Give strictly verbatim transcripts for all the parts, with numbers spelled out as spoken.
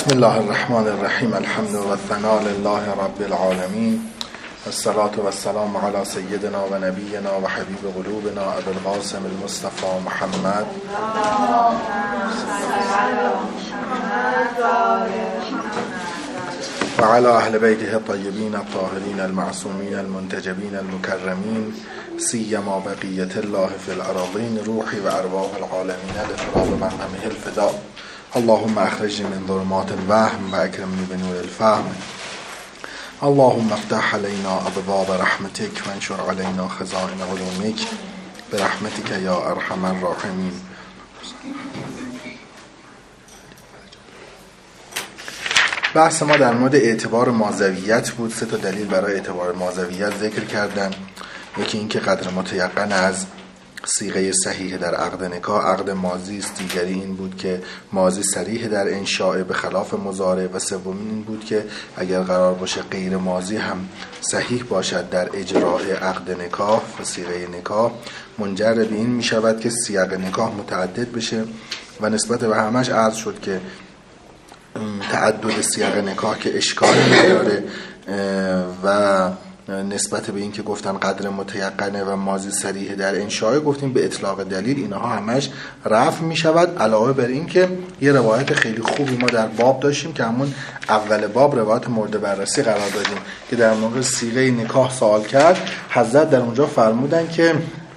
بسم الله الرحمن الرحیم. الحمد و الثناء لله رب العالمین، والصلاة والسلام علی سیدنا و نبینا و حبیب قلوبنا ابی القاسم المصطفى محمد و علی اهل بیته الطیبین الطاهرین المعصومین المنتجبین المکرمین، سیما بقیة الله فی الأراضین، روحی و ارواح العالمین لتراب مرحمه الفداء. اللهم اخرجني من ظلمات الوهم و اکرمنی بنور الفهم. اللهم افتح علينا ابواب رحمتك وانشر علينا خزائن علومك برحمتك یا ارحم الراحمین. بحث ما در مورد اعتبار ماضویت بود. سه تا دلیل برای اعتبار ماضویت ذکر کردن. یکی این که قدر متیقن از صیغه صحیح در عقد نکاح عقد ماضی است، دیگری این بود که ماضی صریح در انشاء به خلاف مضارع، و سومین این بود که اگر قرار باشه غیر ماضی هم صحیح باشد در اجراء عقد نکاح و صیغه نکاح، منجر به این می شود که صیغ نکاح متعدد بشه. و نسبت به همش عرض شد که تعدد صیغ نکاح که اشکالی نداره، و نسبت به این که گفتن قدر متیقنه و ماضی صریح در انشاء، گفتیم به اطلاق دلیل اینها همش رفع می شود. علاوه بر این که یه روایت خیلی خوبی ما در باب داشتیم که همون اول باب روایت مورد بررسی قرار دادیم که در مورد صیغه نکاح سوال کرد. حضرت در اونجا فرمودن که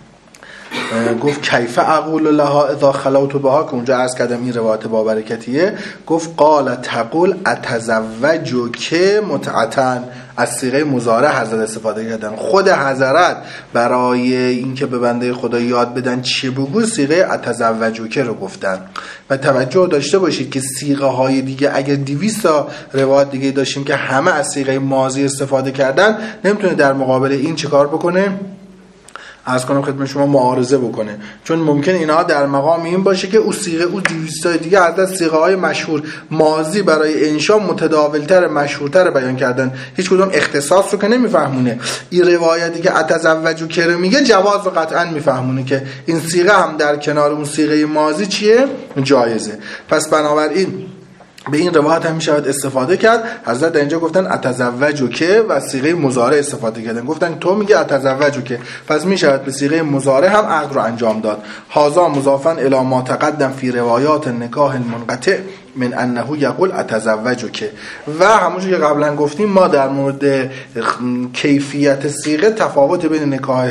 گفت کیف اقول لها اذا خلوت بها، که اونجا عرض کردم این روایت با برکتیه. گفت قال تقول اتزوجک متعتن. از صیغه مضارع حضرت استفاده کردن. خود حضرت برای اینکه به بنده خدا یاد بدن چه بگو صیغه اتزوجک رو گفتن. و توجه داشته باشید که صیغه های دیگه اگر دویست تا روایت دیگه داشتیم که همه از صیغه ماضی استفاده کردن، نمیتونه در مقابل این چه کار بکنه؟ عرض کنم خدمت شما معارضه بکنه. چون ممکن اینها در مقام این باشه که او صیغه او دویست تا دیگه از صیغه های مشهور ماضی برای انشاء متداولتر مشهورتر بیان کردن، هیچ کدوم اختصاص رو که نمیفهمونه. این روایتی که اتزوجو که میگه جواز رو قطعا میفهمونه که این صیغه هم در کنار اون صیغه ماضی چیه؟ جایزه. پس بنابراین به این روایت هم میشود استفاده کرد. حضرت در اینجا گفتن اتزوجو که و صیغه مضارع استفاده کردن. گفتن تو میگه اتزوجو که، پس میشود به صیغه مضارع هم عقد رو انجام داد. هذا مضافا الی ما تقدم فی روایات النکاح المنقطع من انه یقول اتزوجو که. و همونجور که قبلا گفتیم ما در مورد کیفیت صیغه تفاوت بین نکاح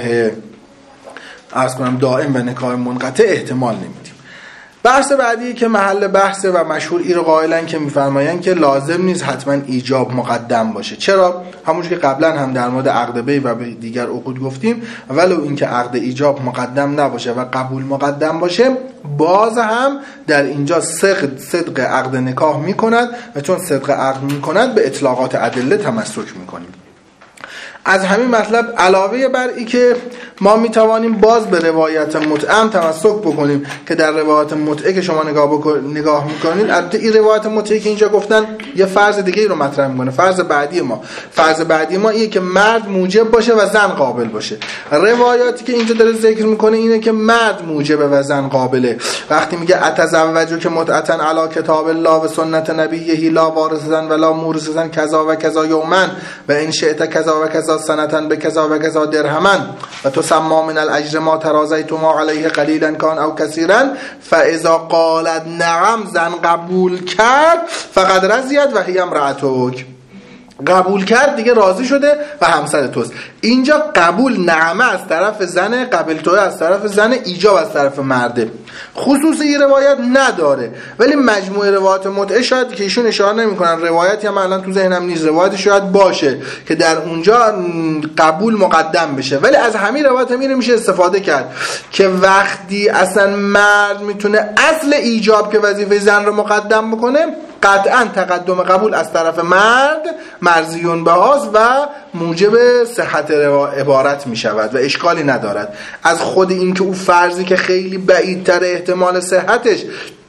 عرض کنم دائم و نکاح منقطع احتمال نمیدیم. بحث بعدی که محل بحث و مشهور این رو قائلن که میفرماین که لازم نیست حتما ایجاب مقدم باشه. چرا؟ همونجور که قبلا هم در مورد عقد بی و دیگر عقود گفتیم، ولو اینکه عقد ایجاب مقدم نباشه و قبول مقدم باشه، باز هم در اینجا صدق صدق عقد نکاح میکند و چون صدق عقد میکند به اطلاقات ادله تمسک میکنیم. از همین مطلب علاوه بر این که ما میتوانیم باز به روایت متعه تمسک بکنیم که در روایت متعه که شما نگاه بکن... نگاه میکنید، البته این روایت متعه که اینجا گفتن یه فرض دیگه ای رو مطرح میکنه. فرض بعدی ما فرض بعدی ما اینه که مرد موجب باشه و زن قابل باشه. روایاتی که اینجا داره ذکر میکنه اینه که مرد موجبه و زن قابله. وقتی میگه اتزوجو که متعتن علی کتاب الله و سنت نبیه لا وارثن ولا مورثن کذا و کذا یوما و ان شئت کذا و کذا سنتن به کذا و کذا درهمن و تو سما من الاجر ما ترازیت ما علیه قلیلا کان او کثیرا فاذا قالت نعم، زن قبول کرد فقد رضیت و هی امرأتک. قبول کرد دیگه راضی شده و همسر توست. اینجا قبول نعمه از طرف زنه، قبول توی از طرف زنه، ایجاب از طرف مرده. خصوص این روایت نداره، ولی مجموع روایات متعه شاید که ایشون اشاره نمی‌کنن، روایتی هم الان تو ذهنم نیست، روایت شاید باشه که در اونجا قبول مقدم بشه، ولی از همین روایت هم میشه استفاده کرد که وقتی اصلا مرد میتونه اصل ایجاب که وظیفه زن رو مقدم بکنه، قطعا تقدم قبول از طرف مرد مرضیون بهاست و موجب صحت عبارت می شود و اشکالی ندارد. از خود این که او فرضی که خیلی بعیدتر احتمال صحتش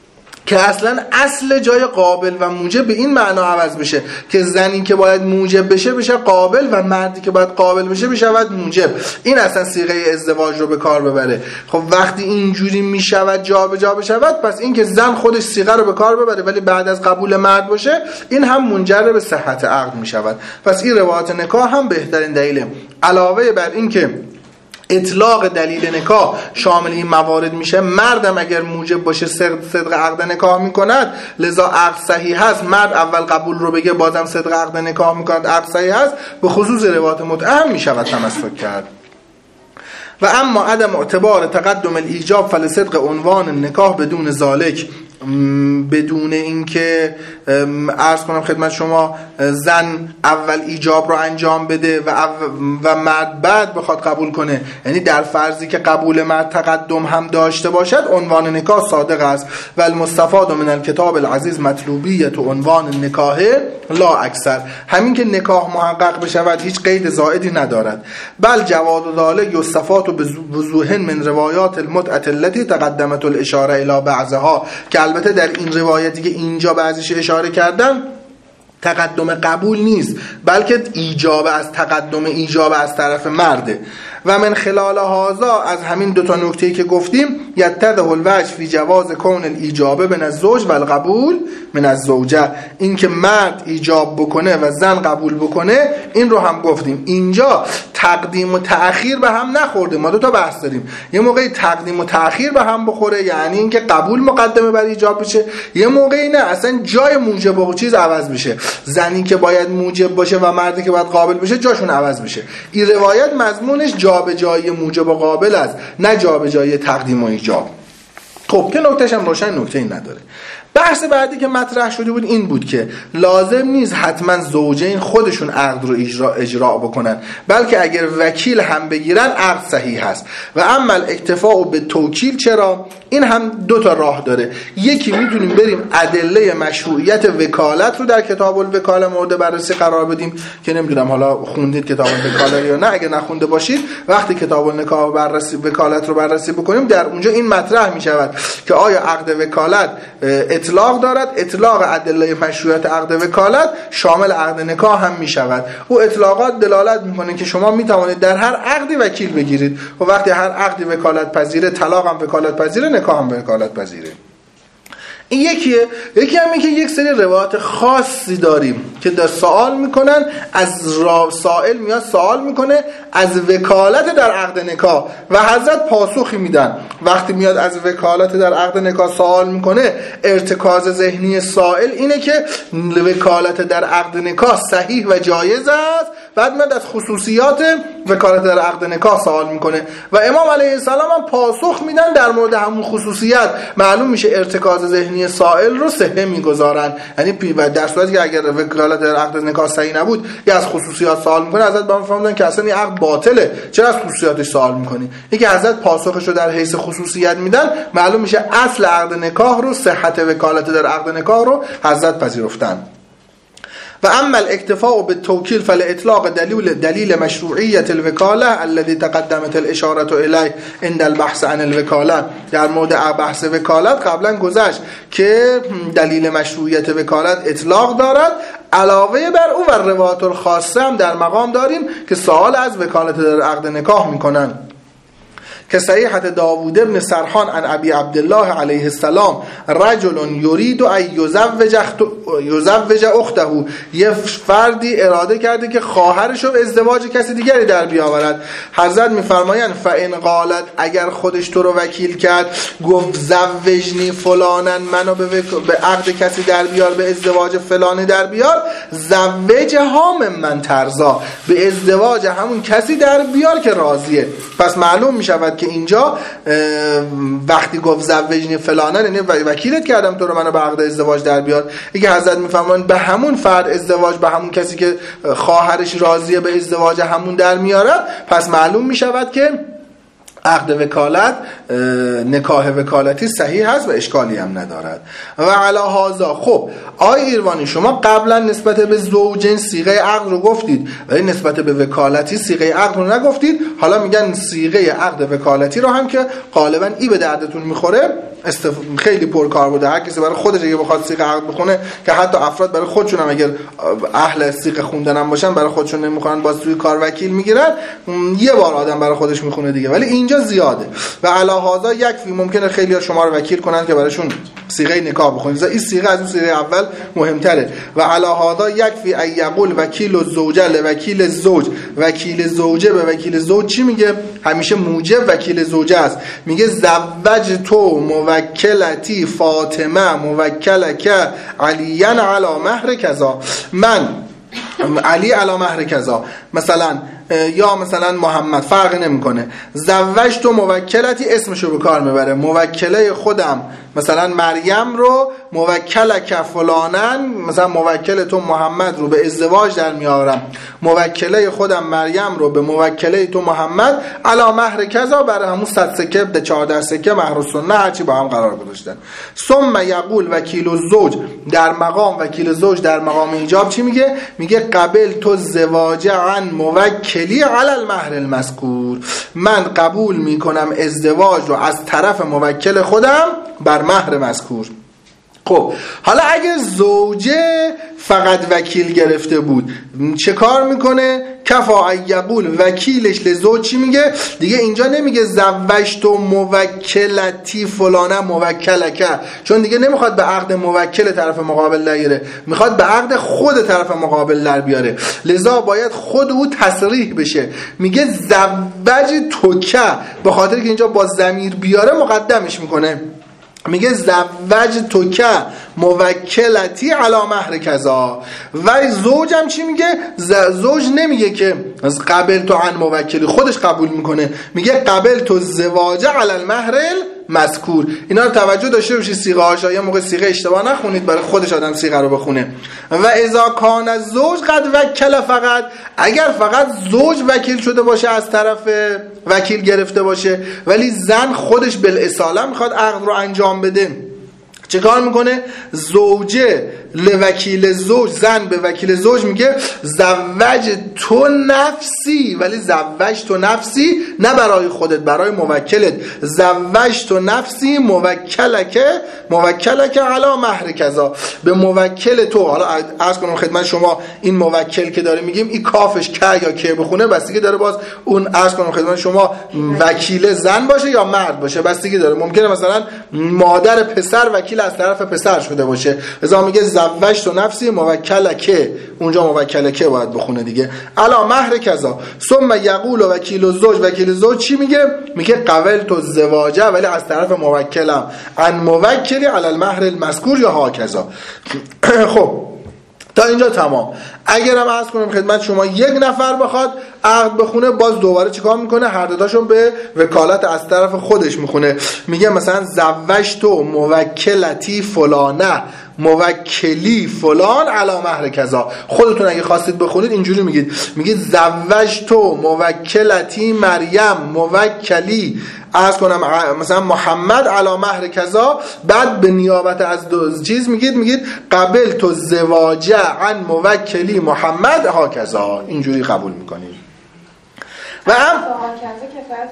که اصلا اصل جای قابل و موجب به این معنا عوض بشه که زنی که باید موجب بشه بشه قابل و مردی که باید قابل بشه بشه باید موجب. این اصلا صیغه ازدواج رو به کار ببره. خب وقتی اینجوری میشود جا به جا بشود، پس این که زن خودش صیغه رو به کار ببره ولی بعد از قبول مرد باشه، این هم منجر به صحت عقد میشود. پس این روایت نکاح هم بهترین دلیله. علاوه بر این که اطلاق دلیل نکاح شامل این موارد میشه، مردم اگر موجب باشه صدق عقد نکاح میکند، لذا عقد صحیح هست. مرد اول قبول رو بگه بازم صدق عقد نکاح میکند، عقد صحیح هست. به خصوص روایات متعه هم میشود تمسک کرد. و اما عدم اعتبار تقدم الایجاب فلصدق عنوان نکاح بدون ذالک، بدون اینکه عرض کنم خدمت شما زن اول ایجاب رو انجام بده و و مرد بعد بخواد قبول کنه، یعنی در فرضی که قبول مرد تقدم هم داشته باشد، عنوان نکاح صادق است. و المستفاد من الکتاب العزیز مطلوبیت و عنوان نکاح لا اکثر، همین که نکاح محقق بشود هیچ قید زائدی ندارد. بل جواد ذلک یستفاد بوضوح من روایات المتعه التي تقدمت الاشاره الى بعضها، که البته در این روایتی که اینجا بعضیش اشاره کردن تقدم قبول نیست، بلکه ایجاب از تقدم ایجاب از طرف مرده. و من خلال هذا، از همین دو تا نکته‌ای که گفتیم، یتضح الوجه فی جواز کون الاجابه من الزوج و القبول من الزوجه، این که مرد ایجاب بکنه و زن قبول بکنه، این رو هم گفتیم. اینجا تقدیم و تأخیر به هم نخورده. ما دو تا بحث داریم، یه موقعی تقدیم و تأخیر به هم بخوره، یعنی اینکه قبول مقدمه بر ایجاب بشه، یه موقعی نه، اصلا جای موجب و چیز عوض بشه، زنی که باید موجب باشه و مردی که باید قابل بشه جاشون عوض بشه. این روایت مضمونش جابجایی موجب و قابل است، نه جابجایی تقدیم و ایجاب. خب که نکتهش هم روشن، نکته این نداره. بحث بعدی که مطرح شده بود این بود که لازم نیست حتما زوجین خودشون عقد رو اجرا اجرا بکنن، بلکه اگر وکیل هم بگیرن عقد صحیح هست. و اما اکتفاء به توکیل، چرا؟ این هم دو تا راه داره. یکی میتونیم بریم ادله مشروعیت وکالت رو در کتاب الوکاله مورد بررسی قرار بدیم، که نمیدونم حالا خوندید کتاب الوکاله یا نه. اگه نخونده باشید، وقتی کتاب النکاح بررسی وکالت رو بررسی بکنیم، در اونجا این مطرح میشود که آیا عقد وکالت اطلاق دارد. اطلاق ادله مشروعیت عقد وکالت شامل عقد نکاح هم می شود. او اطلاقات دلالت میکنه که شما می توانید در هر عقدی وکیل بگیرید و وقتی هر عقدی وکالت پذیره، طلاق هم وکالت پذیره، نکاح هم وکالت پذیره. این یکیه. یکی هم این که یک سری روایات خاصی داریم که در سوال میکنن، از را سائل میاد سوال میکنه از وکالت در عقد نکاح و حضرت پاسخی میدن. وقتی میاد از وکالت در عقد نکاح سوال میکنه، ارتکاز ذهنی سائل اینه که وکالت در عقد نکاح صحیح و جایز است، بعد میاد از خصوصیات وکالت در عقد نکاح سوال میکنه و امام علیه السلام هم پاسخ میدن در مورد همون خصوصیت. معلوم میشه ارتکاز ذهنی سائل رو صحه میگذارن، یعنی در صورتی که اگر وکالت در عقد نکاح صحیح نبود یا از خصوصیات سوال میکنه، حضرت با فهمیدن که اصلا این عقد باطله، چرا از خصوصیاتش سوال میکنی؟ اینکه حضرت پاسخش رو در حیث خصوصیت میدن، معلوم میشه اصل عقد نکاح رو، صحت وکالت در عقد نکاح رو حضرت پذیرفتن. و اما الاکتفاء بالتوکیل فلاطلاق دلیل دلیل مشروعیت الوکاله الذي تقدمت الاشاره الیه عند البحث عن الوکاله. در مورد بحث وکالت قبلا گذشت که دلیل مشروعیت وکالت اطلاق دارد. علاوه بر او و روایات الخاصه هم در مقام داریم که سوال از وکالت در عقد نکاح میکنن، که صحیحت داوود ابن سرحان عن ابی عبدالله علیه السلام رجل یرید ان یزوج یزوج اخته، یه فردی اراده کرده که خواهرش رو به ازدواج کسی دیگری در بیاورد. حضرت میفرمایند فان قالت، اگر خودش تو رو وکیل کرد، گفت زوجنی فلانن، منو به, وک... به عقد کسی در بیار، به ازدواج فلانی در بیار، زوج هام من ترزا، به ازدواج همون کسی در بیار که راضیه. پس معلوم میشود که اینجا وقتی گفت زوجنی فلانن، یعنی وکیلت کردم تو رو، منو به عقد ازدواج در بیار. اینکه حضرت میفرمان به همون فرد ازدواج، به همون کسی که خواهرش راضیه به ازدواج همون در میاره، پس معلوم میشود که عقد وکالت، نکاح وکالتی صحیح هست و اشکالی هم ندارد. و علی هذا، خب آقای ایروانی شما قبلا نسبت به زوجین صیغه عقد رو گفتید ولی نسبت به وکالتی صیغه عقد رو نگفتید. حالا میگن صیغه عقد وکالتی رو هم که غالبا ای به دردتون میخوره استف... خیلی پرکار بوده. هر کسی برای خودش اگه بخواد صیغه عقد بخونه، که حتی افراد برای خودشون هم اگر اهل صیغه خوندن هم باشن برای خودشون نمیخونن، باز توی کار وکیل میگیرن، یه بار آدم برای خودش میخونه دیگه. ولی اینجا زیاده و علی هذا یکفی، ممکنه خیلی شما رو وکیل کنن که براشون صیغه نکاح بخونید. این صیغه از اون صیغه اول مهمتره. و علی هذا یکفی ای یقول وکیل الزوجه لوکیل زوج، وکیل زوجه به وکیل زوج چی میگه؟ همیشه موجب وکیل زوجه است. میگه زوج تو موکلتی فاطمه موکلک علیاً علی مهر کذا، من علی علی مهر کذا، مثلا یا مثلا محمد، فرق نمیکنه. زوج تو موکلتی اسمشو به کار میبره، موکله خودم مثلا مریم رو موکلک فلانن، مثلا موکل تو محمد رو به ازدواج در میارم، موکله خودم مریم رو به موکله تو محمد علی مهر کذا، برای همون صد سکه به چهارده سکه مهر و سنه هرچی با هم قرار گذاشتن. ثم یقول وکیل الزوج، در مقام وکیل زوج در مقام ایجاب چی میگه؟ میگه قبل تو زواج عن موکلی علی المهر المذکور، من قبول میکنم ازدواج رو از طرف موکل خودم بر مهر مذکور. خب حالا اگه زوجه فقط وکیل گرفته بود چه کار میکنه؟ کفا یقول وکیلش لزوج چی میگه؟ دیگه اینجا نمیگه زوجت موکلتی فلانه موکلکه، چون دیگه نمیخواد به عقد موکل طرف مقابل در بیاره، میخواد به عقد خود طرف مقابل در بیاره، لذا باید خود او تصریح بشه. میگه زوج توکه، به خاطر که اینجا با ضمیر بیاره مقدمش میکنه. میگه زوج توکه موکلتی علی مهر کذا. و زوجم چی میگه؟ زوج نمیگه که قبل تو عن موکلی، خودش قبول میکنه، میگه قبل تو زواج علی المهر مذکور. اینا رو توجه داشته باشید صیغه هاش، یا موقع صیغه اشتباه نخونید، برای خودش آدم صیغه رو بخونه. و اذا کان الزوج قد وکل فقط، اگر فقط زوج وکیل شده باشه، از طرف وکیل گرفته باشه، ولی زن خودش بالاصاله میخواد عقد رو انجام بده، چه کار میکنه؟ زوجه لوکیل زوج، زن به وکیل زوج میگه زوج تو نفسی، ولی زوج تو نفسی نه برای خودت، برای موکلت. زوج تو نفسی موکلکه موکلکه علی مهر کذا، به موکل تو. حالا عرض کنم خدمت شما این موکل که داره میگیم این کافش که یا که بخونه بستگی داره، باز اون عرض کنم خدمت شما وکیل زن باشه یا مرد باشه بستگی داره. ممکنه مثلا مادر پسر وکیل از طرف پسر شده باشه، لذا میگه زوج تو نفسی موکلکه، اونجا موکلکه باید بخونه دیگه، علی مهر کذا. ثم یقول وکیل الزوج، وکیل زوج چی میگه؟ میگه قبل تو زواجه، ولی از طرف موکلم، عن موکلی علی المهر المذکور یا ها کذا. خب تا اینجا تمام. اگرم عرض کنم خدمت شما یک نفر بخواد عقد بخونه، باز دوباره چیکار میکنه؟ هر دو تاشون به وکالت از طرف خودش میخونه. میگه مثلا زوج تو موکلتی فلانه موکلی فلان علی مهر کذا. خودتون اگه خواستید بخونید اینجوری میگید، میگید زوج تو موکلتی مریم موکلی عرض کنم مثلا محمد علی مهر کذا، بعد به نیابت از دو چیز میگید میگید قبل تو زواجه عن موکلی محمد ها کذا، اینجوری قبول میکنید. و هم کفایت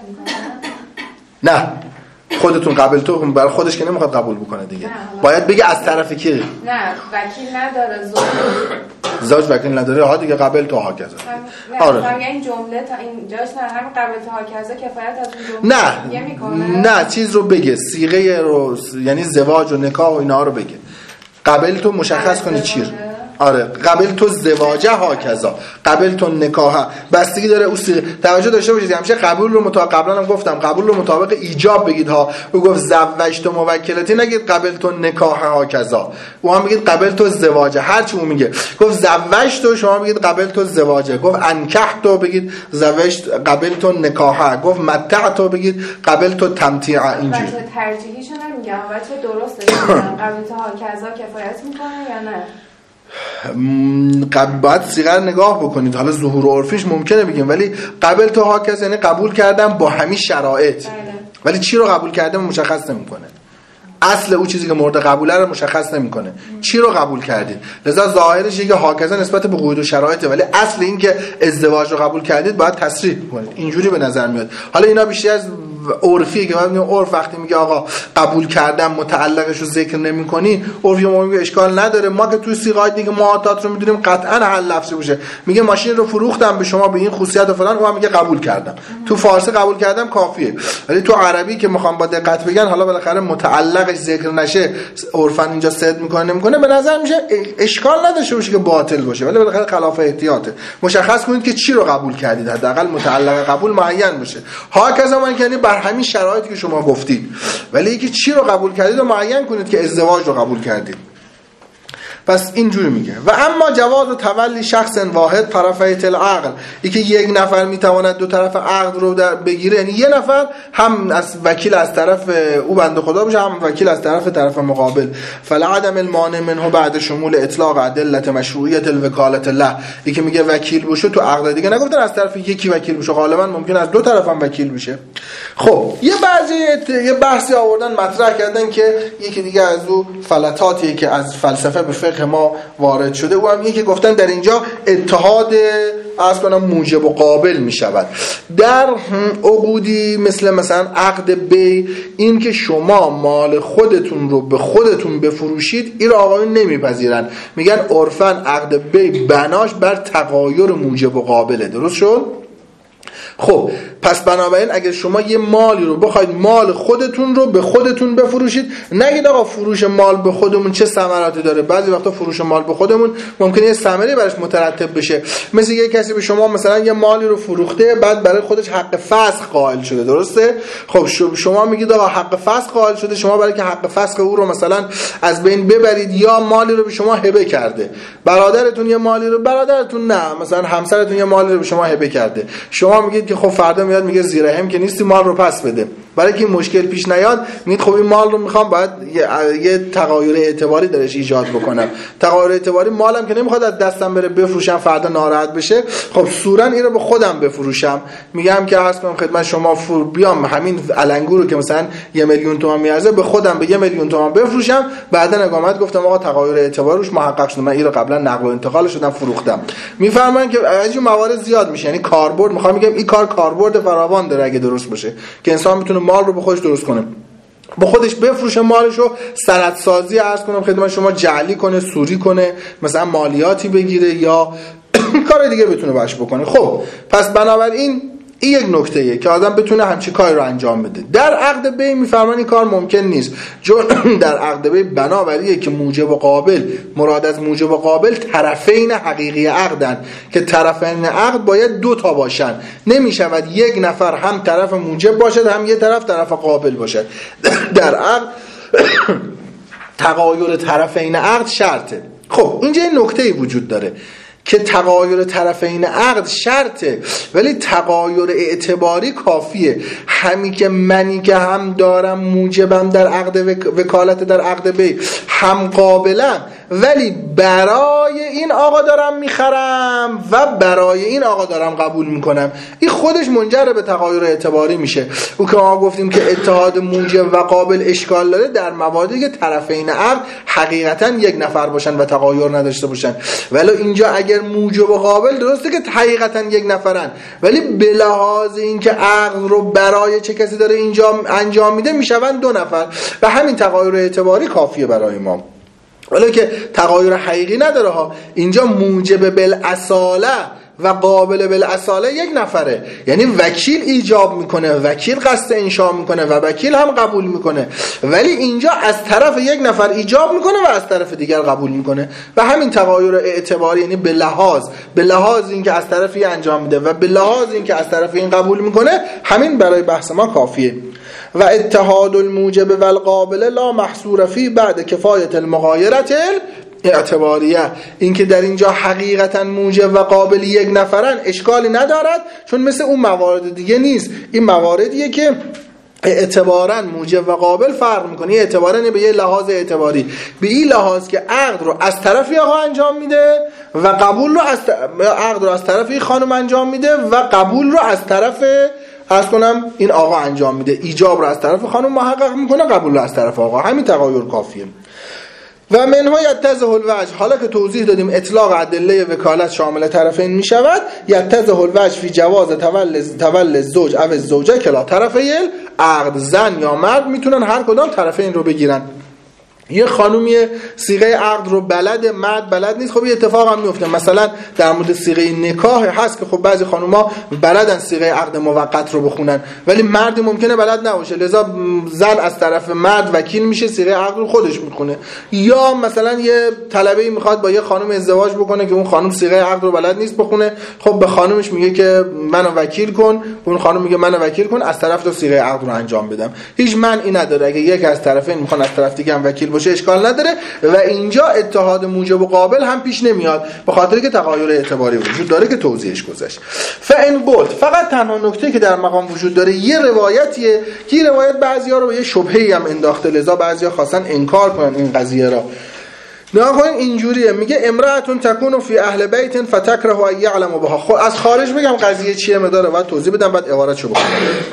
میکنه؟ نه، خودتون قبل تو برای خودش که نمیخواد قبول بکنه دیگه، باید بگه از طرف کی. نه وکیل نداره زوج، زوج وکیل نداره ها دیگه، قبل تو ها کذا. آره این جمله تا اینجاش نه، همین قبل تو ها کذا کفایت از اون جمله نه نه چیز رو بگه، صیغه رو یعنی زواج و نکاح و اینا رو بگه. قبل تو مشخص کنی چیه. آره قبل تو زواجه ها کذا، قبل تو نکاح، بستگی داره او صیغه. توجه داشته باشید همیشه قبول رو مطابق، قبلا هم گفتم قبول رو مطابق ایجاب بگید ها. او گفت زوج تو موکلتی، نگید قبل تو نکاح ها کذا، او هم بگید قبل تو زواجه. هر چی اون میگه، گفت زوج تو شما بگید قبل تو زواجه، گفت انکح تو بگید زوج قبل تو نکاح، گفت متع تو بگید قبل تو تمتیع. اینجوری بچه ترجیحیشو نمیگم، بچه درسته قبل تو ها کذا کفایت میکنه یا نه؟ قبل باید صیغه رو نگاه بکنید، حالا ظهور عرفیش ممکنه بگیم، ولی قبل تو ها کذا یعنی قبول کردم با همین شرایط، ولی چی رو قبول کردم مشخص نمیکنه. اصل او چیزی که مورد قبوله رو مشخص نمیکنه، چی رو قبول کردید. لذا ظاهرش اینه که هاکذا نسبت به قید و شرایطه، ولی اصل این که ازدواج رو قبول کردید باید تصریح کنید. اینجوری به نظر میاد. حالا اینا بیشتر از عرفیه که بعد عرف وقتی میگه آقا قبول کردم متعلقش رو ذکر نمی‌کنی، عرفی ما میگه اشکال نداره، ما که توی صیغه دیگه معادات رو میدونیم قطعا حل لفظی باشه. میگه ماشین رو فروختم به شما به این خصوصیت و فلان، اون میگه قبول کردم. تو فارسی قبول کردم کافیه، ولی تو عربی که میخوام با دقت بگن حالا بالاخره متعلقش ذکر نشه، عرفاً اینجا صد میکنه نمیکنه، به نظر میشه اشکال نداشته باشه که باطل باشه، ولی بالاخره خلاف احتیاطه. مشخص کنید که چی رو قبول کردید، حداقل متعلق قبول معین باشه. ها که زمان یعنی بر همین شرایطی که شما گفتید، ولی اینکه چی رو قبول کردید و معین کنید که ازدواج رو قبول کردید. پس اینجوری میگه و اما جواز و تولی شخص واحد طرفیت العقل، اینکه یک نفر میتواند دو طرف عقد رو در بگیره، یعنی یه نفر هم از وکیل از طرف او بنده خدا باشه، هم وکیل از طرف طرف مقابل. فلعدم المانع منه بعد شمول اطلاق ادله مشروعیت الوکالت له، اینکه میگه وکیل باشه تو عقد دیگه، نگفتن از طرف یکی وکیل باشه، غالبا ممکن از دو طرف هم وکیل بشه. خب یه بعضی یه بحثی آوردن مطرح کردن که یکی دیگه از او فلتاتی که از فلسفه به فقه ما وارد شده، او هم یکی گفتن در اینجا اتحاد از کنم موجب و قابل می شود. در عقودی مثل مثلا عقد بی، این که شما مال خودتون رو به خودتون بفروشید، این رو آقایون نمیپذیرن، میگن عرفاً عقد بی بناش بر تغایر موجب و قابله. درست شد؟ خب پس بنابراین اگر شما یه مالی رو بخواید مال خودتون رو به خودتون بفروشید، نگید آقا فروش مال به خودمون چه ثمراتی داره. بعضی وقتا فروش مال به خودمون ممکنه یه ثمری براش مترتب بشه، مثل یه کسی به شما مثلا یه مالی رو فروخته، بعد برای خودش حق فسخ قائل شده. درسته؟ خب شما میگید آقا حق فسخ قائل شده، شما برای که حق فسخ او رو مثلا از بین ببرید، یا مالی رو به شما هبه کرده، برادرتون یه مالی رو، برادرتون نه مثلا همسرتون یه مالی رو به شما هبه کرده، شما میگید که خب فردا میاد میگه زیرهم که نیستی مال رو پس بده. برای که این مشکل پیش نیاد میگید خب این مال رو میخوام، باید یه, یه تغایر اعتباری درش ایجاد بکنم. تغایر اعتباری مالم که نمیخواد از دستم بره بفروشم فردا ناراحت بشه، خب صورا این رو به خودم بفروشم. میگم که عرض کنم خدمت شما فور بیام همین علنگو رو که مثلا یه میلیون تومان میارزه به خودم به یه میلیون تومان بفروشم، بعدا اقامت گفتم آقا تغایر اعتباری روش محقق شد، من این رو قبلا نقل و انتقال شدم فروختم. میفهمن که از این موارد زیاد میشه، یعنی کاربرد، میخوام میگم این کار کاربرد فراوان داره اگه درست باشه که انسان میتونه مال رو به خودش درست کنه، با خودش بفروشه مالشو، سندسازی عرض کنم خدمت شما جعلی کنه، سوری کنه، مثلا مالیاتی بگیره یا کار دیگه بتونه باش بکنه. خب پس بنابراین این یک نکته‌ایه که آدم بتونه همچین کاری رو انجام بده. در عقد بی میفرمان این کار ممکن نیست، چون در عقد بی بنابراینه که موجب و قابل، مراد از موجب و قابل طرفین حقیقی عقدن که طرفین عقد باید دو تا باشن، نمیشود یک نفر هم طرف موجب باشد هم یک طرف طرف قابل باشد. در عقد تغایر طرفین عقد شرطه. خب اینجا این نکته‌ای وجود داره که تغایر طرفین عقد شرطه، ولی تغایر اعتباری کافیه. همی که منی که هم دارم موجبم در عقد وکالت در عقد بی، هم قابلم، ولی برای این آقا دارم میخرم و برای این آقا دارم قبول میکنم، این خودش منجر به تغایر اعتباری میشه. او که ما گفتیم که اتحاد موجب و قابل اشکال داره در مواردی که طرفین عقد حقیقتا یک نفر باشن و تغایر نداشته باشن، ولی اینجا اگر موجب و قابل درسته که حقیقتا یک نفرن، ولی به لحاظ اینکه عقد رو برای چه کسی داره اینجا انجام میده میشون دو نفر و همین تغایر اعتباری کافیه برای ما. ولی که تغایر حقیقی نداره ها، اینجا موجب بالاصاله و قابل بالاصاله یک نفره، یعنی وکیل ایجاب میکنه، وکیل قصد انشاء میکنه و وکیل هم قبول میکنه، ولی اینجا از طرف یک نفر ایجاب میکنه و از طرف دیگر قبول میکنه و همین تغایر اعتباری، یعنی به لحاظ به لحاظ اینکه از طرفی انجام میده و به لحاظ اینکه از طرف این قبول میکنه، همین برای بحث ما کافیه. و اتحاد الموجب و القابل لا محصور فی بعد کفایت المغایرت اعتباریه، این که در اینجا حقیقتا موجب و قابل یک نفرن اشکالی ندارد، چون مثل اون موارد دیگه نیست. این مواردیه که اعتباراً موجب و قابل فرق میکنه. اعتباراً به یه لحاظ اعتباری، به این لحاظ که عقد رو از طرفی آقا انجام میده و قبول رو از عقد رو از طرفی خانم انجام میده و قبول رو از طرف عرض کنم این آقا انجام میده. ایجاب رو از طرف خانم محقق میکنه، قبول رو از طرف آقا. همین تغایر کافیه. و منها یتضح الوجه، حالا که توضیح دادیم اطلاق ادله وکالت شامل طرفین می شود، یتضح الوجه فی جواز تولد تولد زوج او الزوجه کلا طرفی عقد، زن یا مرد میتونن هر کدام طرفین رو بگیرن. یه خانومی صیغه عقد رو بلد، مرد بلد نیست، خب یه اتفاق هم میفته. مثلا در مورد صیغه نکاح هست که خب بعضی خانوما بلدن صیغه عقد موقت رو بخونن ولی مرد ممکنه بلد نباشه، لذا زن از طرف مرد وکیل میشه صیغه عقد رو خودش میخونه. یا مثلا یه طلبه‌ای میخواد با یه خانم ازدواج بکنه که اون خانم صیغه عقد رو بلد نیست بخونه، خب به خانومش میگه که منو وکیل کن، اون خانم میگه منو وکیل کن، از طرف تو صیغه عقد رو انجام بدم. هیچ معنی نداره اگه یک از طرفین میخوان از طرف دیگه هم وکیل باشه، اشکال نداره و اینجا اتحاد موجب و قابل هم پیش نمیاد به خاطر که تغایر اعتباری وجود داره که توضیحش گذشت. فان قلت، فقط تنها نکته که در مقام وجود داره یه روایتیه که این روایت بعضیا رو به یه شبهه‌ای هم انداخته، لذا بعضیا خواستن انکار کنن این قضیه را. نگاه اینجوریه، میگه امرأتون تکون فی اهل بیت فتکره ان یعلم بها. خب از خارج بگم قضیه چیه مداره بعد توضیح بدم بعد عبارتشو بخونم.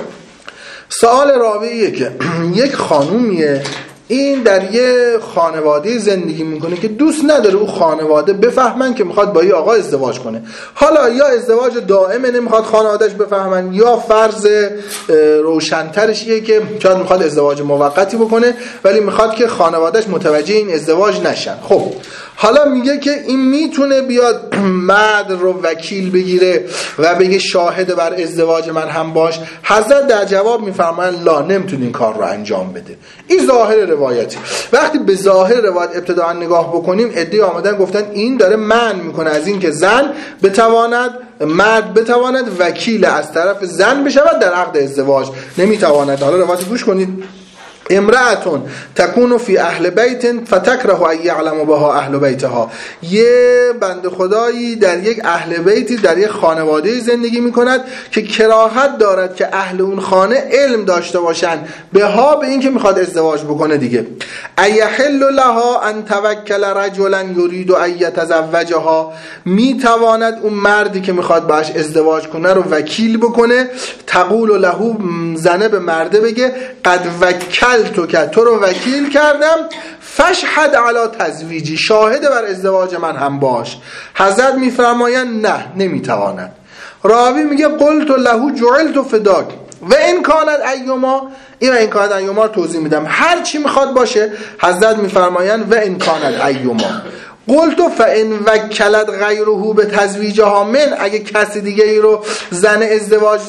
سوال راویه که یک خانومیه این در یه خانواده زندگی میکنه که دوست نداره او خانواده بفهمن که میخواد با یه آقا ازدواج کنه. حالا یا ازدواج دائمه نمیخواد خانوادهش بفهمن، یا فرض روشنترش اینه که شاید میخواد ازدواج موقتی بکنه ولی میخواد که خانوادهش متوجه این ازدواج نشن. خب حالا میگه که این میتونه بیاد مرد رو وکیل بگیره و بگه شاهد بر ازدواج من هم باش. حضرت در جواب میفرمایند لا، نمیتونه این کار رو انجام بده. این ظاهر روایتی. وقتی به ظاهر روایت ابتداء نگاه بکنیم عده‌ای آمدن گفتن این داره منع میکنه از این که زن بتواند مرد بتواند وکیل از طرف زن بشود در عقد ازدواج، نمیتواند. حالا روایت گوش کنید. امرأتون تکون فی اهل بیت فتکره ان یعلم بها اهل بیتها. یه بنده خدایی در یک اهل بیتی در یک خانواده زندگی میکند که کراهت دارد که اهل اون خانه علم داشته باشن به ها به این که میخواد ازدواج بکنه دیگه. ایحل لها ان توکل رجلا یرید ان یتزوجها. میتواند اون مردی که میخواد باش ازدواج کنه رو وکیل بکنه. تقول له، زنه به مرده بگه قد وکل تو که تو رو وکیل کردم، فشهد علی تزویجی، شاهد بر ازدواج من هم باش. حضرت میفرمایند نه، نمیتواند. راوی میگه قلت له جعلت فداک و این کانت ایوما. این و این کانت ایوما رو توضیح میدم، هر چی میخواد باشه. حضرت میفرمایند و این کانت ایوما. قلت فان وکلت غیره به تزویجها من، اگه کسی دیگه ای رو زن ازدواج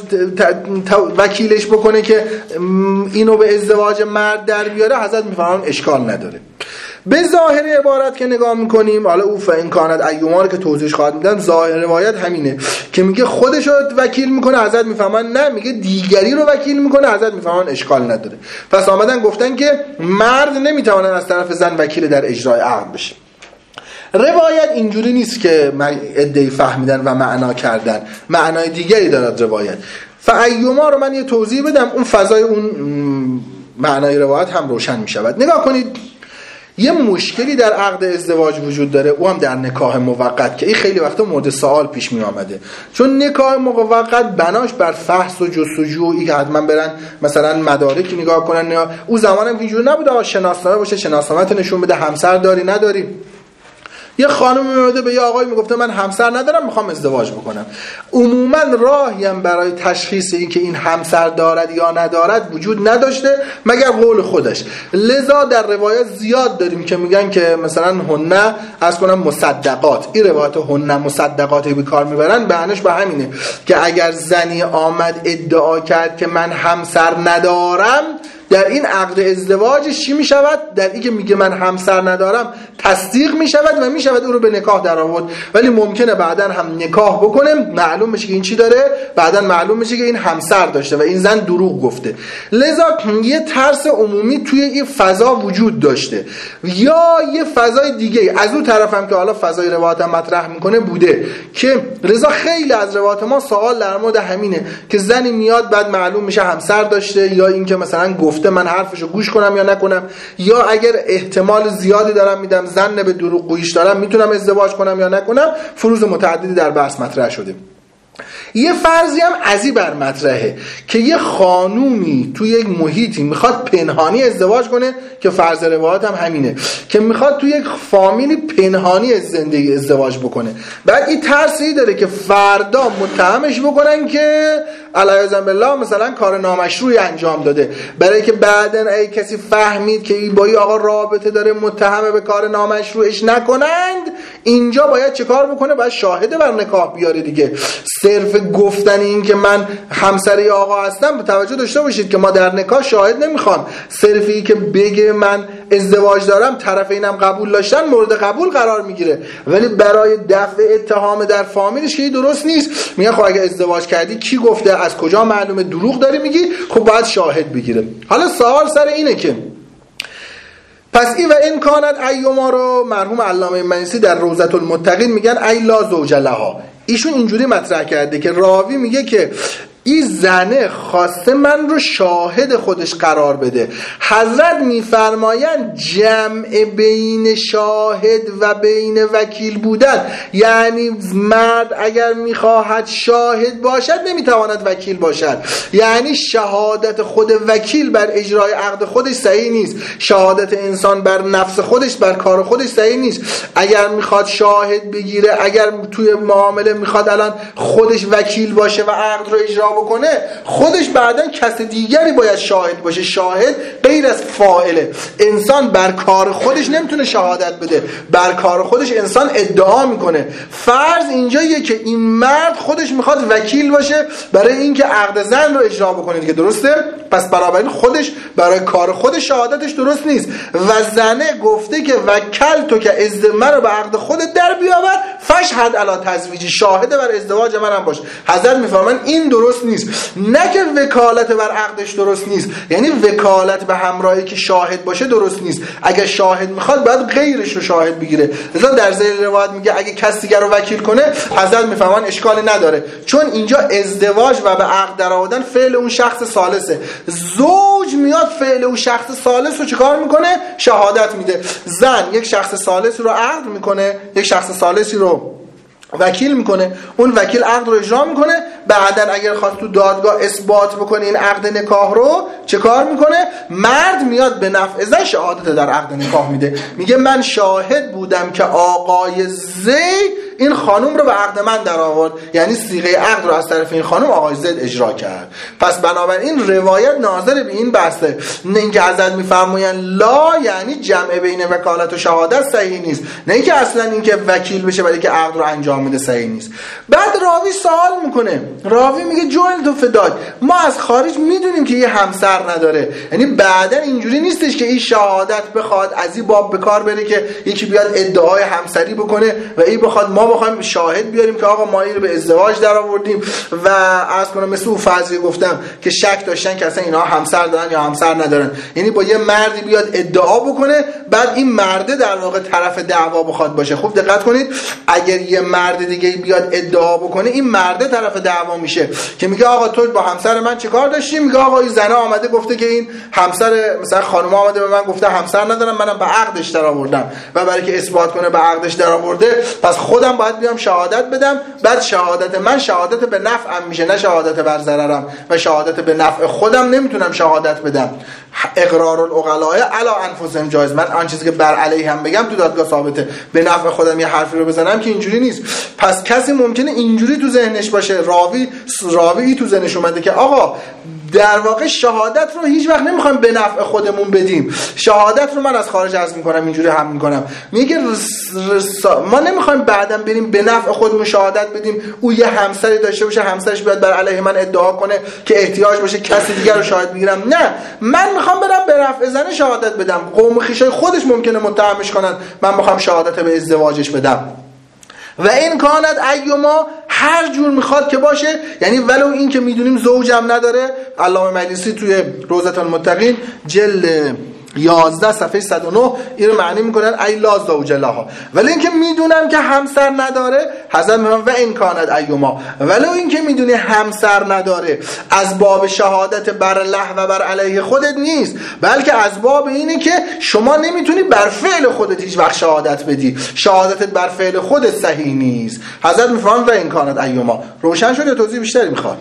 وکیلش بکنه که اینو به ازدواج مرد در بیاره، حضرت میفرمان اشکال نداره. به ظاهر عبارت که نگاه میکنیم، حالا او فان کانت ایوما رو که توضیحش خواهد میدن، ظاهر روایت همینه که میگه خودش رو وکیل میکنه، حضرت میفرمان نه، میگه دیگری رو وکیل میکنه، حضرت میفرمان اشکال نداره. پس آمدن گفتن که مرد نمیتونه از طرف زن وکیل در اجرای عقد بشه. روایت اینجوری نیست که من ادعی فهمیدن و معنا کردن، معنای دیگری دارد روایت. فایوما رو من یه توضیح بدم، اون فضای اون معنای روایت هم روشن می شود. نگاه کنید، یه مشکلی در عقد ازدواج وجود داره، او هم در نکاح موقت که این خیلی وقتا مورد سوال پیش می آمده. چون نکاح موقت بناش بر فحص و جستجو، این که حتما برن مثلا مدارکی نگاه کنن، او زمانم اینجوری نبوده شناسنامه باشه، شناسنامه نشون بده همسر داری نداری. یه خانم میومده به یه آقای میگفته من همسر ندارم میخوام ازدواج بکنم. عموما راهی هم برای تشخیص این که این همسر دارد یا ندارد وجود نداشته مگر قول خودش. لذا در روایات زیاد داریم که میگن که مثلا هنه از کنم مصدقات، این روایات هنه مصدقاتی به کار میبرن، معنیش به همینه که اگر زنی آمد ادعا کرد که من همسر ندارم، در این عقد ازدواجش چی می شود؟ در این که میگه من همسر ندارم تصدیق می شود و می شود او رو به نکاح در آورد. ولی ممکنه بعداً هم نکاح بکنه، معلوم میشه که این چی داره، بعداً معلوم میشه که این همسر داشته و این زن دروغ گفته. لذا یه ترس عمومی توی این فضا وجود داشته. یا یه فضای دیگه از اون طرف هم که حالا فضای روایت هم مطرح میکنه بوده که لذا خیلی از روایت ما سوال در مورد همینه که زنی میاد بعد معلوم میشه همسر داشته، یا این که مثلا گفته من حرفشو گوش کنم یا نکنم، یا اگر احتمال زیادی دارم میدم زن به دروغ گویش دارم میتونم ازدواج کنم یا نکنم. فروض متعددی در بحث مطرح شده. یه فرضی هم ازی بر مطرحه که یه خانومی توی یک محیطی میخواد پنهانی ازدواج کنه، که فرض روایت هم همینه که میخواد توی یک فامیلی پنهانی از زندگی ازدواج بکنه، بعد این ترسی داره که فردا متهمش بکنن که علیه بالله مثلا کار نامشروعی انجام داده، برای که بعدن ای کسی فهمید که این با این آقا رابطه داره متهم به کار نامشروعش نکنند. اینجا باید چه کار بکنه؟ باید شاهد بر نکاح بیاره دیگه. صرف گفتن این که من همسر آقا هستم، توجه داشته باشید که ما در نکاح شاهد نمیخوام، صرف این که بگه من ازدواج دارم طرفینم قبول داشتن مورد قبول قرار میگیره، ولی برای دفع اتهام در فامیلش که درست نیست. میگن خب اگه ازدواج کردی کی گفته؟ از کجا معلومه؟ دروغ داری میگی؟ خب باید شاهد بگیره. حالا سوال سر اینه که پس این و این کانت ایوما رو مرحوم علامه منیسی در روضة المتقین میگن ای لا زوج لها. ایشون اینجوری مطرح کرده که راوی میگه که این زنه خواسته من رو شاهد خودش قرار بده. حضرت میفرمایند جمع بین شاهد و بین وکیل بودن، یعنی مرد اگر میخواهد شاهد باشد نمیتواند وکیل باشد. یعنی شهادت خود وکیل بر اجرای عقد خودش صحیح نیست، شهادت انسان بر نفس خودش بر کار خودش صحیح نیست. اگر میخواد شاهد بگیره، اگر توی معامله میخواد الان خودش وکیل باشه و عقد رو اجرا بکنه، خودش بعداً کس دیگری باید شاهد باشه. شاهد غیر از فاعله. انسان بر کار خودش نمیتونه شهادت بده، بر کار خودش انسان ادعا میکنه. فرض اینجاییه که این مرد خودش میخواد وکیل باشه برای اینکه عقد زن رو اجرا بکنه دیگه، درسته؟ پس بنابراین خودش برای کار خودش شهادتش درست نیست. و زنه گفته که وکل تو که ازدمه رو به عقد خودت در بیاور فشهد علی تزویجی، شاهد بر ازدواج منم باش. حضرت میفرمان این درست نیست. نه که وکالت بر عقدش درست نیست، یعنی وکالت به همراهی که شاهد باشه درست نیست. اگه شاهد میخواد باید غیرش رو شاهد بگیره. لذا در ذیل روایت میگه اگه کسی دیگر رو وکیل کنه، حضرت میفهمن اشکالی نداره، چون اینجا ازدواج و به عقد درآوردن فعل اون شخص ثالثه. زوج میاد فعل اون شخص ثالث رو چیکار میکنه؟ شهادت میده. زن یک شخص ثالث رو عقد میکنه، یک شخص ثالثی رو وکیل میکنه، اون وکیل عقد رو اجرا میکنه. بعدن اگر خواست تو دادگاه اثبات بکنه این عقد نکاح رو، چه کار میکنه؟ مرد میاد به نفع زن شهادت در عقد نکاح میده، میگه من شاهد بودم که آقای زید این خانم رو به عقد من در آورد، یعنی صیغه عقد رو از طرف این خانم آقای زید اجرا کرد. پس بنابراین روایت ناظر به این بحثه. نه اینکه حضرت میفرمایند لا یعنی جمع بین وکالت و شهادت صحیح نیست، نه اینکه اصلا اینکه وکیل بشه ولی که عقد رو انجام میده صحیح نیست. بعد راوی سوال میکنه، راوی میگه جوال تو فداک، ما از خارج میدونیم که یه همسر نداره، یعنی بعدا اینجوری نیستش که این شهادت بخواد از این باب به کار بره که یکی بیاد ادعای همسری بکنه و این بخواد ما بخوایم شاهد بیاریم که آقا ما این رو به ازدواج در آوردیم. و عرض کنم مثل اون فرضی گفتم که شک داشتن که اصلا اینا همسر دارن یا همسر ندارن، یعنی با یه مردی بیاد ادعا بکنه، بعد این مرده در واقع طرف دعوا بخواد باشه. خوب دقت کنید، اگر یه مرد دیگه بیاد ادعا بکنه، این مرده طرف دعوا میشه که میگه آقا تو با همسر من چه کار داشتی؟ میگه آقا این زنه آمده گفته که این همسر، مثلا خانم آمده به من گفته همسر ندارم، منم به عقدش در آوردم و برای که اثبات کنه به عقدش در آورده، پس خودم باید بیام شهادت بدم. بعد شهادت من شهادت به نفعم میشه، نه شهادت بر ضررم، و شهادت به نفع خودم نمیتونم شهادت بدم. اقرار العقلاء علی انفسهم جایز، من آن چیزی که بر علیه هم بگم تو دادگاه ثابته، به نفع خودم یه حرفی رو بزنم که اینجوری نیست. پس کسی ممکنه اینجوری تو ذهنش باشه، راوی راوی تو ذهنش اومده که آقا در واقع شهادت رو هیچ وقت نمیخوایم به نفع خودمون بدیم، شهادت رو من از خارج عرض میکنم اینجوری هم میکنم، میگه رس رس ما نمیخوایم بعداً بریم به نفع خودمون شهادت بدیم، او یه همسری داشته باشه همسرش بیاد بر علیه من ادعا کنه که احتیاج باشه کسی دیگر رو شاهد بگیرم. نه، من میخوام برم به نفع زن شهادت بدم، قوم خویشای خودش ممکنه متهمش کنن من میخوام شهادت به ازدواجش بدم. و این کانت ایوما، هر جور میخواد که باشه، یعنی ولو این که میدونیم زوجم نداره. علامه مجلسی توی روضة المتقین جلد یازده صفحه صد و نه این رو معنی میکنن ای لا زوج لها. ولی اینکه میدونم که همسر نداره حضرت میفرمایند و این کانت ایما، ولی اینکه میدونی همسر نداره از باب شهادت بر له و بر علیه خودت نیست، بلکه از باب اینه که شما نمیتونی بر فعل خودت هیچ وقت شهادت بدی، شهادتت بر فعل خودت صحیح نیست. حضرت میفرمایند و این کانت ایما. روشن شد یا توضیح بیشتری میخواد؟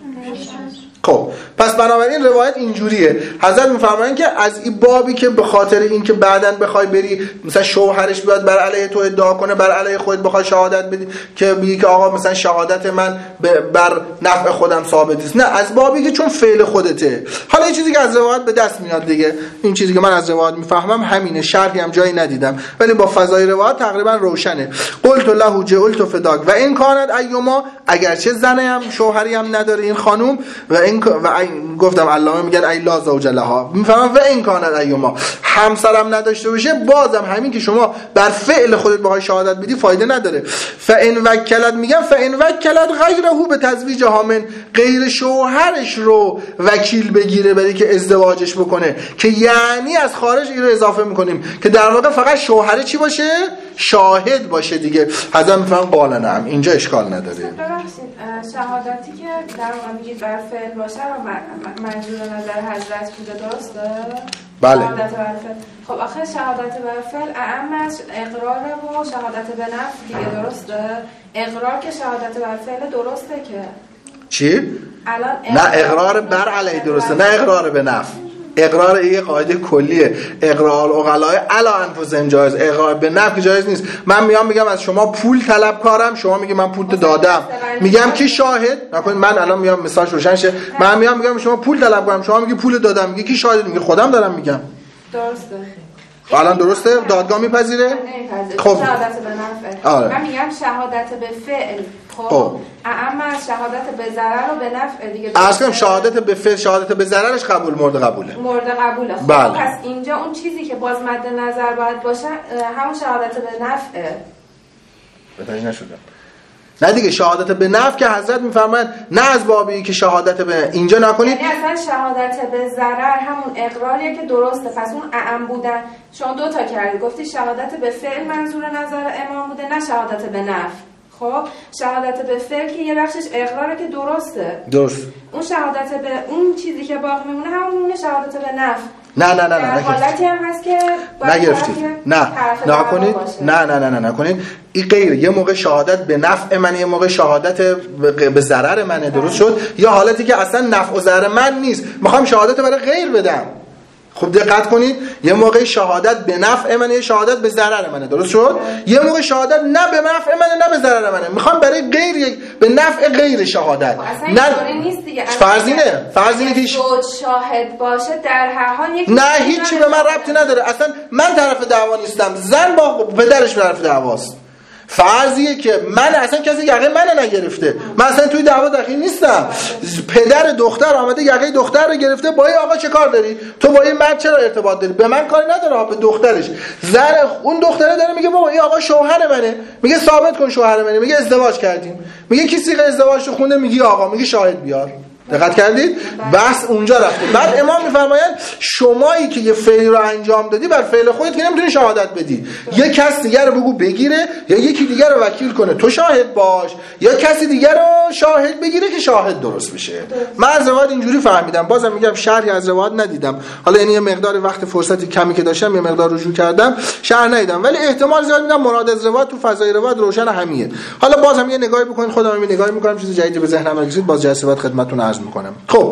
خب پس بنابراین روایت اینجوریه، حضرت میفرمایند که از این بابی که به خاطر این که بعداً بخوای بری مثلا شوهرش بیاد بر علیه تو ادعا کنه، بر علیه خودت بخوای شهادت بدی که بگی که آقا مثلا شهادت من بر نفع خودم ثابت است، نه، از بابی که چون فعل خودته. حالا این چیزی که از روایت به دست میاد دیگه، این چیزی که من از روایت میفهمم همینه، شرحی هم جایی ندیدم، ولی با فضای روایت تقریبا روشنه. قلت له جعلت فداک و این کانت ایما، اگرچه زنی هم شوهری هم نداره این خانم، و این و این گفتم علامه میگن ای لا زوج لها، میفهمم و این کانت ایما، همسرم نداشته باشه بازم همین که شما بر فعل خودت بخوای شهادت بدی فایده نداره. فان وکلت، میگم فان وکلت غیره به تزویج هامن، غیر شوهرش رو وکیل بگیره برای که ازدواجش بکنه، که یعنی از خارج این رو اضافه میکنیم که در واقع فقط شوهر چی باشه؟ شاهد باشه دیگه. حضرت میفهمن قال نعم، اینجا اشکال نداره. ببخشید شهادتی که در واقع میگید بر فعل باشه رو منظور نظر حضرت بوده، درسته؟ بله. شهادت بر فعل. خب آخه شهادت بر فعل اعمش اقراره و شهادت به نفع دیگه، درسته؟ اقرار که شهادت بر فعل درسته که چی؟ الان نه اقرار بر علیه درسته، نه اقرار به نفع. اقرار این قاعده کلیه، اقرار عقلای علی انفسهم جایز، اقرار به نفع جایز نیست. من میام میگم از شما پول طلب کارم، شما میگی من پول دادم، میگم کی شاهد؟ نکنید من الان میام مثال روشن شه، من میام میگم شما پول طلب کارم، شما میگی پول دادم، میگی کی شاهد؟ میگی خودم دارم میگم. درسته. الان درسته؟ دادگاه میپذیره؟ خب شهادت به نفع. آره. من میگم شهادت به فعل. خب اما از شهادت به ضرر و به نفع دیگه. اصلا شهادت به فعل، شهادت به ضررش قبول، مورد قبوله. مورد قبوله. خب بله. پس اینجا اون چیزی که باز مد نظر باید باشه همون شهادت به نفعه. بتاش نشدم. نه دیگه شهادت به نفع که حضرت میفرمایند نه از بابی که شهادت به اینجا نکنید، یعنی اصلا شهادت به ضرر همون اقراریه که درسته. پس اون اعم بودن شما دو تا کردی، گفتی شهادت به فعل منظور نظر امام بوده، نه شهادت به نفع. خب شهادت به فعل که یه بخشش اقراره که درسته، درست. اون شهادت به اون چیزی که باقی میمونه همونه شهادت به نفع. نه نه نه نه حالتی هم هست که نگرفتید. نه نه کنید، نه نه نه نه نکنید. این غیر، یه موقع شهادت به نفع من، یه موقع شهادت به ضرر منه، درست شد؟ یا حالتی که اصلا نفع و ضرر من نیست، میخوام شهادت برای غیر بدم. خب دقت کنید، یه موقع شهادت به نفع منه، یه شهادت به ضرر منه، درست شد؟ یه موقع شهادت نه به نفع منه نه به ضرر منه، میخوام برای غیر یک به نفع غیر شهادت. نه نیست دیگه. فرضینه، فرضینه که شاهد باشه در هر حال یک نه هیچی به من ربطی نداره. اصلا من طرف دعوا نیستم، زن با پدرش طرف دعواست. فرضیه که من اصلا کسی یقه منو نگرفته، من اصلا توی دعوا دخیل نیستم، پدر دختر آمده یقه دختر رو گرفته، با این آقا چه کار داری؟ تو با این مرد چرا ارتباط داری؟ به من کاری نداره، به دخترش. زن اون دختره داره میگه بابا این آقا شوهر منه، میگه ثابت کن شوهر منه، میگه ازدواج کردیم، میگه کی صیغه ازدواج رو خونده؟ میگه آقا، میگه شاهد بیار. دقت کردید؟ بس اونجا رفته. بعد امام میفرمایند شمایی که یه فعل رو انجام دادی بر فعل خودت که نمیتونی شهادت بدی، یه کس دیگر رو بگو بگیره، یا یکی دیگر رو وکیل کنه تو شاهد باش، یا کسی دیگر رو شاهد بگیره که شاهد درست بشه. من از روایت اینجوری فهمیدم، بازم میگم شرحی از روایت ندیدم، حالا یعنی یه مقدار وقت فرصتی کمی که داشتم یه مقدار رجوع کردم، شرح ندیدم، ولی احتمال زیاد میدم مراد از روایت تو فضای روایت روشن همیه. حالا بازم یه نگاهی بکنید، خودم یه نگاهی میکنم، چیز جدیدی به ذهنم رسید، باز جلسات خدمتتون عرض میکنم. خب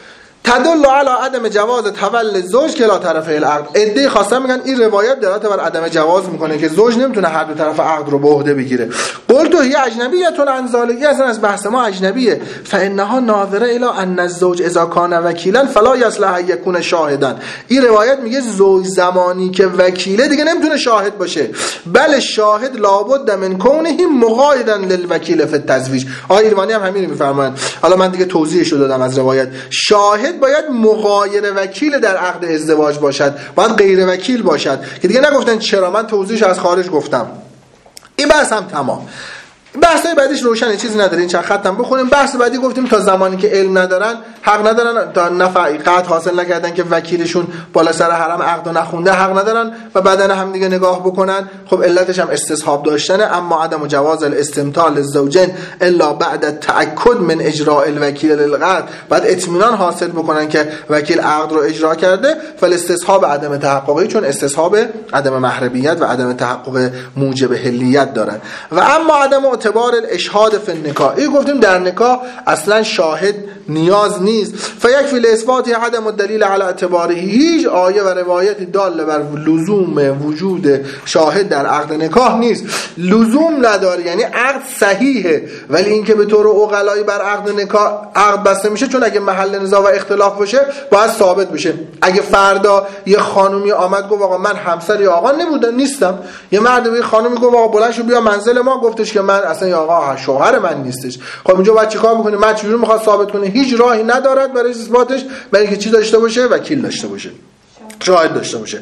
تدل علی عدم جواز تولد زوج کلا طرف العقد. ادعی خواستن میگن این روایت دلالت بر عدم جواز میکنه که زوج نمیتونه هر دو طرف عقد رو به عهده بگیره. قلت هی اجنبیتون عن ذلک، اصلا از بحث ما اجنبیه. فانها ناظره الی ان الزوج اذا کان وکیلا فلا یصلح یکون شاهدا. این روایت میگه زوج زمانی که وکیله دیگه نمیتونه شاهد باشه، بل شاهد لابد من کونه مقایدا للوکیل فی التزویج. آقای ایرانی هم همین میفرمایند. حالا من دیگه توضیحش رو دادم از روایت. شاهد باید مغایر وکیل در عقد ازدواج باشد، باید غیر وکیل باشد که دیگه نگفتن چرا، من توضیحش از خارج گفتم. این بحث هم تمام. بحثای بعدیش روشنه، چیزی نداره، این چند خطم بخونیم. بحث بعدی گفتیم تا زمانی که علم ندارن، حق ندارن، تا نفع قطع حاصل نکردن که وکیلشون بالا سر حرم عقد نخونده، حق ندارن و بدن هم دیگه نگاه بکنن. خب علتش هم استصحاب داشتنه. اما عدم جواز الاستمتاع للزوجین الا بعد تأکد من اجراء الوکیل للعقد، بعد اطمینان حاصل بکنن که وکیل عقد رو اجرا کرده. فالاستصحاب عدم تحققی، چون استصحاب عدم محرمیت و عدم تحقق موجب حلیت دارن. و اما عدم اعتبار الاشهاد فی النکاح، این گفتیم در نکاح اصلا شاهد نیاز نیست. فیکفی لاثبات عدم الدلیل علی اعتباره، هیچ آیه و روایتی داله بر لزوم وجود شاهد در عقد نکاح نیست. لزوم نداره، یعنی عقد صحیحه، ولی اینکه به طور عقلایی بر عقد نکاح عقد بسته میشه، چون اگه محل نزاع و اختلاف باشه باید ثابت بشه. اگه فردا یه خانومی آمد گفت آقا من همسر یا آقا نبودم نیستم، یه مرد به خانومی گفت آقا بلند شو بیا منزل ما، گفتش که من اصلا یا آقا شوهر من نیستش، خب اینجا باید چیکار بکنه؟ من چجوری میخواد ثابت کنه؟ هیچ راهی ندارد برای اثباتش، برای اینکه چی داشته باشه؟ وکیل داشته باشه، شاهد داشته باشه.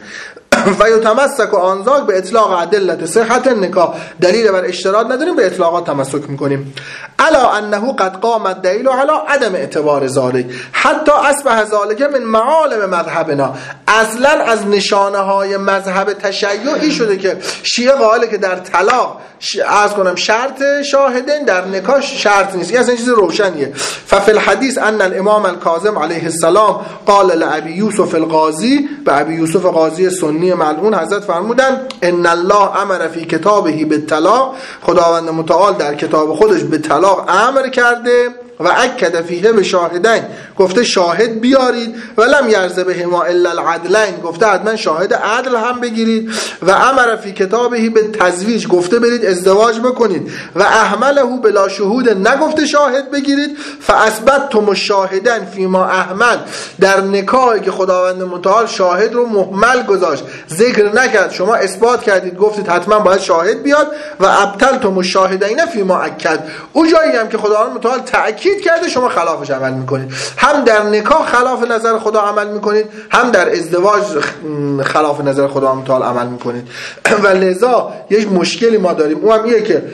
و یتمسک آنذاک به اطلاق ادله صحت نکاح، دلیل بر اشتراط نداریم، به اطلاقات تمسک میکنیم. الا انه قد قام الدلیل علی عدم اعتبار ذلک حتی اصبح ذلک من معالم مذهبنا، اصلا از نشانه های مذهب تشیعی شده که شیعه قائله که در طلاق عرض کنم شرط شاهدین، در نکاح شرط نیست. این اصلا چیز روشنیه. ففي الحديث ان الامام الكاظم علیه السلام قال لابی یوسف القاضی، به ابی یوسف قاضی سنی ملعون حضرت فرمودن ان الله امر فی کتابه بالطلاق، خداوند متعال در کتاب خودش به طلاق امر کرده و اکد فیه به شاهدین، گفته شاهد بیارید، و لم یرض بهما الا العدلین، گفته حتما شاهد عدل هم بگیرید، و امر فی کتابه به تزویج، گفته برید ازدواج بکنید، و احمله بلا شهود، نگفته شاهد بگیرید. فاثبتتم الشاهدین فیما احمل، در نکاحی که خداوند متعال شاهد رو مهمل گذاشت، ذکر نکرد، شما اثبات کردید گفتید حتما باید شاهد بیاد. و ابطلتم الشاهدین فیما اکد، اون جایی هم که خداوند متعال تأکید کرده شما خلافش عمل میکنید، هم در نکاح خلاف نظر خدا عمل میکنید، هم در ازدواج خلاف نظر خدا متعال عمل میکنید. و لذا یک مشکلی ما داریم، اون هم اینه که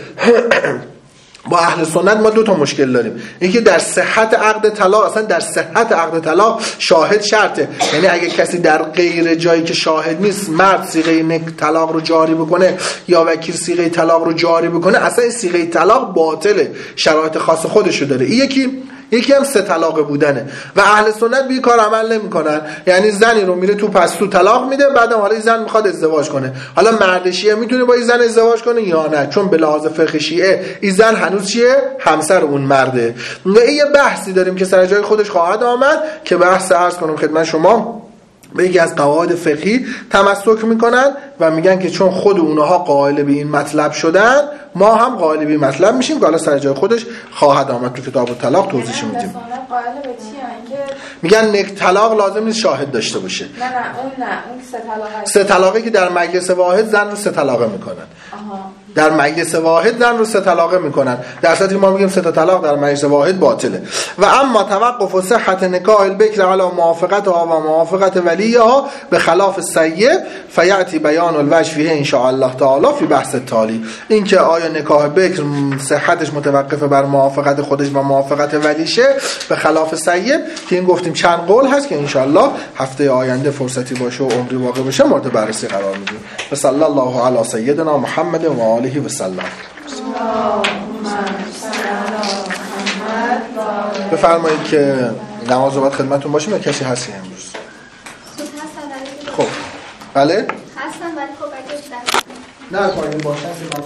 با اهل سنت ما دو تا مشکل داریم. یکی در صحت عقد طلاق، اصلا در صحت عقد طلاق شاهد شرطه، یعنی اگه کسی در غیر جایی که شاهد نیست مرد صیغه طلاق رو جاری بکنه یا وکیل صیغه طلاق رو جاری بکنه، اصلا این صیغه طلاق باطله، شرایط خاص خودشو داره. این یکی یکی هم سه طلاق بودنه و اهل سنت به این کار عمل نمی‌کنن. یعنی زنی رو میره تو پستو طلاق میده، بعدم حالا این زن میخواد ازدواج کنه، حالا مرد شیعه میتونه با این زن ازدواج کنه یا نه، چون به لحاظ فقه شیعه این زن هنوز چیه؟ همسر اون مرده. و این یه بحثی داریم که سر جای خودش خواهد آمد که بحث عرض کنم خدمت شما، به یکی از قواعد فقهی تمسک میکنن و میگن که چون خود اونها قائل به این مطلب شدن، ما هم قائل به این مطلب میشیم که حالا سر جای خودش خواهد آمد تو کتاب الطلاق توضیحش میدیم. میگن نک طلاق لازم نیست شاهد داشته باشه. نه نه اون نه اون سه طلاقه سه طلاقی که در مجلس واحد زن رو سه طلاقه میکنن. آها. در مجلس واحد زن رو سه طلاقه میکنن، در صورتی که ما میگیم سه تا طلاق در مجلس واحد باطله. و اما توقف و صحت نکاح البکر علی موافقتها و موافقت ولیها به خلاف السیب فیاتی بیان الوجه فیه ان شاء الله تعالی فی بحث تالی. این که آیا نکاح بکر صحتش متوقف بر موافقت خودش و موافقت ولیشه به خلاف سیب، که این گفتیم چند قول هست که ان شاء الله هفته آینده فرصتی باشه و عمری واقع بشه مورد بررسی قرار میدیم. و صلی الله علی سیدنا محمد و آله و سلم. بفرمایید که نماز رو باید خدمتتون باشیم یا کسی هستی امروز؟ خب بله؟ هستم ولی خب اگه نه پایین باشن